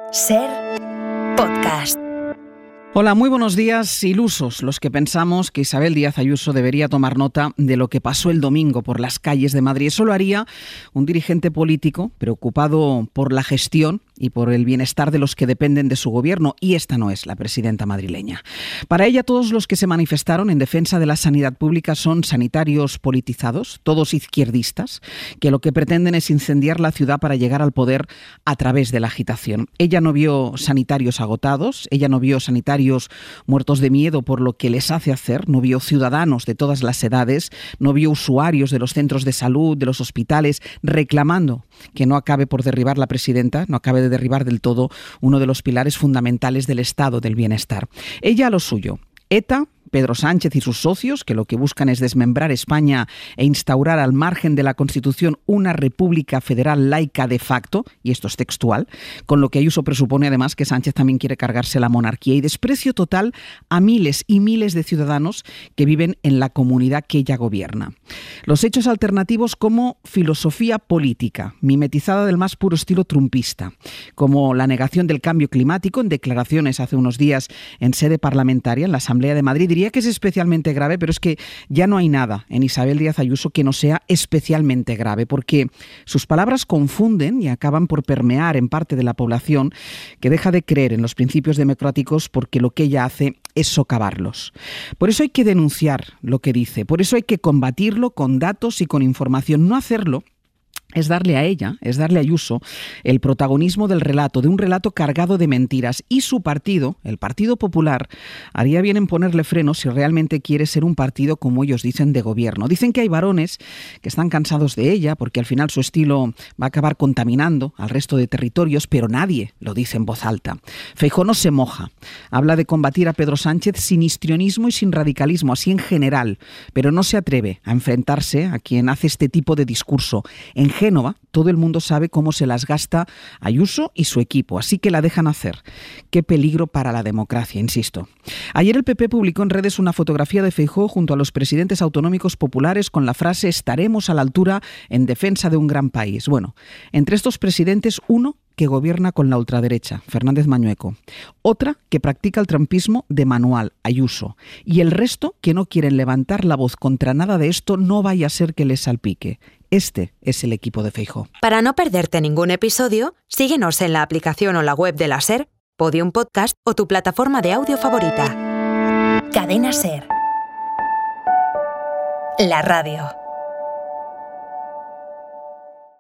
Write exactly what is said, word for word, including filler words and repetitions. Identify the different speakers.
Speaker 1: Ser Podcast.
Speaker 2: Hola, muy buenos días, ilusos los que pensamos que Isabel Díaz Ayuso debería tomar nota de lo que pasó el domingo por las calles de Madrid. Eso lo haría un dirigente político preocupado por la gestión y por el bienestar de los que dependen de su gobierno, y esta no es la presidenta madrileña. Para ella, todos los que se manifestaron en defensa de la sanidad pública son sanitarios politizados, todos izquierdistas, que lo que pretenden es incendiar la ciudad para llegar al poder a través de la agitación. Ella no vio sanitarios agotados, ella no vio sanitarios muertos de miedo por lo que les hace hacer, no vio ciudadanos de todas las edades, no vio usuarios de los centros de salud, de los hospitales, reclamando que no acabe por derribar la presidenta, no acabe de derribar del todo uno de los pilares fundamentales del estado del bienestar. Ella a lo suyo. ETA, Pedro Sánchez y sus socios, que lo que buscan es desmembrar España e instaurar al margen de la Constitución una república federal laica de facto, y esto es textual, con lo que Ayuso presupone además que Sánchez también quiere cargarse la monarquía, y desprecio total a miles y miles de ciudadanos que viven en la comunidad que ella gobierna. Los hechos alternativos como filosofía política, mimetizada del más puro estilo trumpista, como la negación del cambio climático en declaraciones hace unos días en sede parlamentaria, en la Asamblea de Madrid. Diría que es especialmente grave, pero es que ya no hay nada en Isabel Díaz Ayuso que no sea especialmente grave, porque sus palabras confunden y acaban por permear en parte de la población que deja de creer en los principios democráticos porque lo que ella hace es socavarlos. Por eso hay que denunciar lo que dice, por eso hay que combatirlo con datos y con información. No hacerlo es darle a ella, es darle a Ayuso el protagonismo del relato, de un relato cargado de mentiras, y su partido, el Partido Popular, haría bien en ponerle freno si realmente quiere ser un partido, como ellos dicen, de gobierno. Dicen que hay varones que están cansados de ella porque al final su estilo va a acabar contaminando al resto de territorios, pero nadie lo dice en voz alta. Feijóo no se moja, habla de combatir a Pedro Sánchez sin histrionismo y sin radicalismo, así en general, pero no se atreve a enfrentarse a quien hace este tipo de discurso. En Génova, todo el mundo sabe cómo se las gasta Ayuso y su equipo, así que la dejan hacer. Qué peligro para la democracia, insisto. Ayer el P P publicó en redes una fotografía de Feijóo junto a los presidentes autonómicos populares con la frase «Estaremos a la altura en defensa de un gran país». Bueno, entre estos presidentes, uno que gobierna con la ultraderecha, Fernández Mañueco, otra que practica el trumpismo de manual, Ayuso, y el resto que no quieren levantar la voz contra nada de esto, no vaya a ser que les salpique. Este es el equipo de Feijóo.
Speaker 1: Para no perderte ningún episodio, síguenos en la aplicación o la web de la SER, Podium Podcast o tu plataforma de audio favorita. Cadena SER. La radio.